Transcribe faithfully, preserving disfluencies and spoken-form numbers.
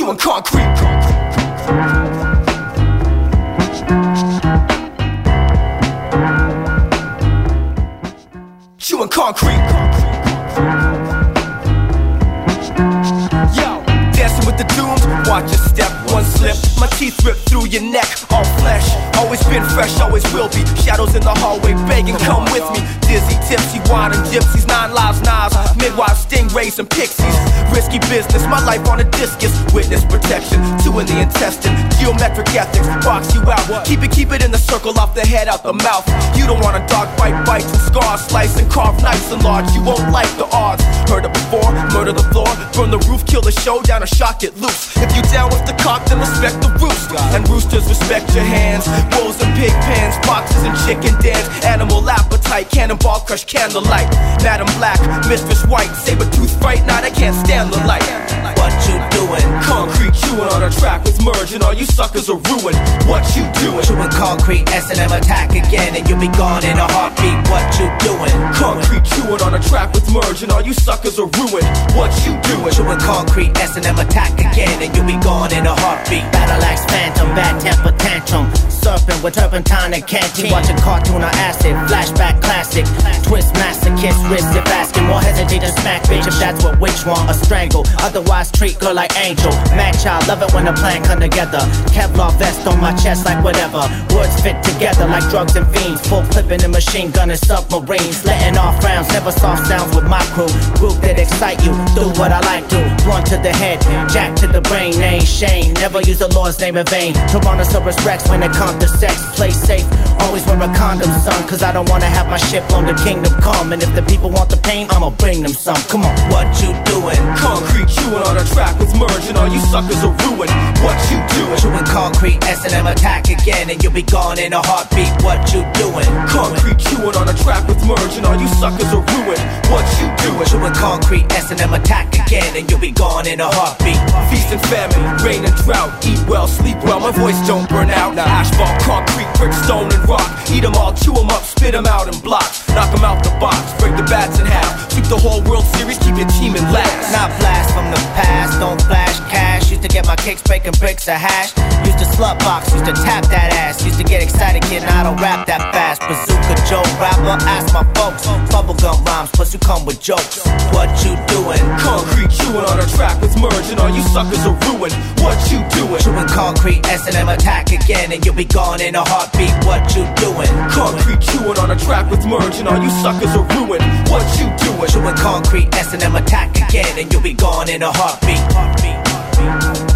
chewing concrete. Chewing concrete. Yo, dancing with the dooms, watch your step, one slip, my teeth rip through your neck, all flesh, always been fresh, always will be, shadows in the hallway begging, come with me, dizzy, tipsy, wine and gypsies, nine lives, knives, midwives, stingrays and pixies, risky business, my life on a discus, witness protection, two in the intestine, geometric ethics, box you out, keep it, keep it in the circle, off the head, out the mouth, you don't want a dog bite, bites and scars, slice and carve nice and large, you won't like the odds, heard it before, murder the floor, burn the roof, kill the show, down or shock it loose, if you down with the cock, then respect the roost, and roosters respect your hands, wolves and pig pens, boxes and chicken dens, animal appetite, cannonball crush candlelight, Madam Black, Mistress White, saber-tooth fright, nah, they can't stand the light. What you doing? Concrete chewing on a track with merge, and all you suckers are ruined. What you doing? Chewing concrete, S and M attack again, and you'll be gone in a heartbeat. What you doing? Concrete chewing on a track with merge, and all you suckers are ruined. What you doing? Chewing concrete, S and M attack again, and you'll be gone in a heartbeat. Battle axe phantom, bad temper tantrum, surfing with turpentine and canteen, watching cartoon on acid, flashback classic, twist masochist, wrist if asking, more hesitate to smack bitch if that's what witch want, a strangle, otherwise treat girl like angel, mad child, love it when the plan come together, Kevlar vest on my chest like whatever, words fit together like drugs and fiends, full clipping and machine gunning submarines, letting off rounds, never soft sounds with my crew, group that excite you, do what I like to, blunt to the head, jack to the brain, ain't Shane, never use the Lord's name in vain, Tyrannosaurus Rex when it comes to sex, play safe, always wear a condom son, cause I don't wanna have my ship on the kingdom come, and if the people want the pain, I'ma bring them some, come on, what you doing? Concrete chewing on a track with merge, and all you suckers are ruined. What you doing? Chewing concrete, S and M attack again, and you'll be gone in a heartbeat. What you doing? Concrete chewing on a track with merge, and all you suckers are ruined. What you doing? Chewing concrete, S and M attack again, and you'll be gone in a heartbeat. Feast and famine, rain and drought, eat well, sleep well, my voice don't burn out. Now asphalt, concrete, brick, stone and rock, eat them all, chew them up, spit them out in blocks, knock them out the box, break the bats in half, sweep the whole World Series, keep your team in last. Not blast from the past, don't flash cash, used to get my kicks breaking bricks of hash, used to slut box, used to tap that ass, used to get excited kid, now I don't rap that fast, Bazooka Joe rapper, ask my folks, bubblegum rhymes, plus you come with jokes, what you doing? Concrete chewing on a track with merge, and all you suckers are ruined. What you doing? Chewing concrete, S and M attack again, and you'll be gone in a heartbeat. What you doing? Concrete chewing on a track with merge, and all you suckers are ruined. What you doing? Chewing concrete, S and M attack again, and you'll be gone in a heartbeat. heartbeat, heartbeat.